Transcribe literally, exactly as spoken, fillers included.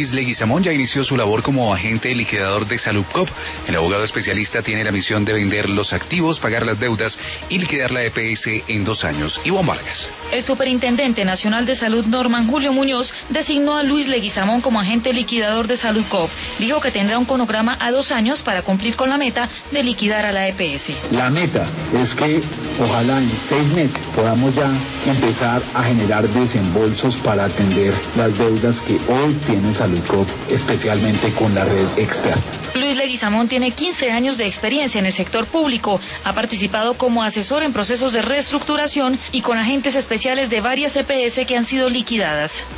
Luis Leguizamón ya inició su labor como agente liquidador de Saludcop. El abogado especialista tiene la misión de vender los activos, pagar las deudas y liquidar la E P S en dos años. Ivonne Vargas. El superintendente nacional de salud, Norman Julio Muñoz, designó a Luis Leguizamón como agente liquidador de Saludcop. Dijo que tendrá un cronograma a dos años para cumplir con la meta de liquidar a la E P S. La meta es que ojalá en seis meses podamos ya empezar a generar desembolsos para atender las deudas que hoy tiene Saludcop, especialmente con la red externa. Luis Leguizamón tiene quince años de experiencia en el sector público. Ha participado como asesor en procesos de reestructuración y con agentes especiales de varias E P S que han sido liquidadas.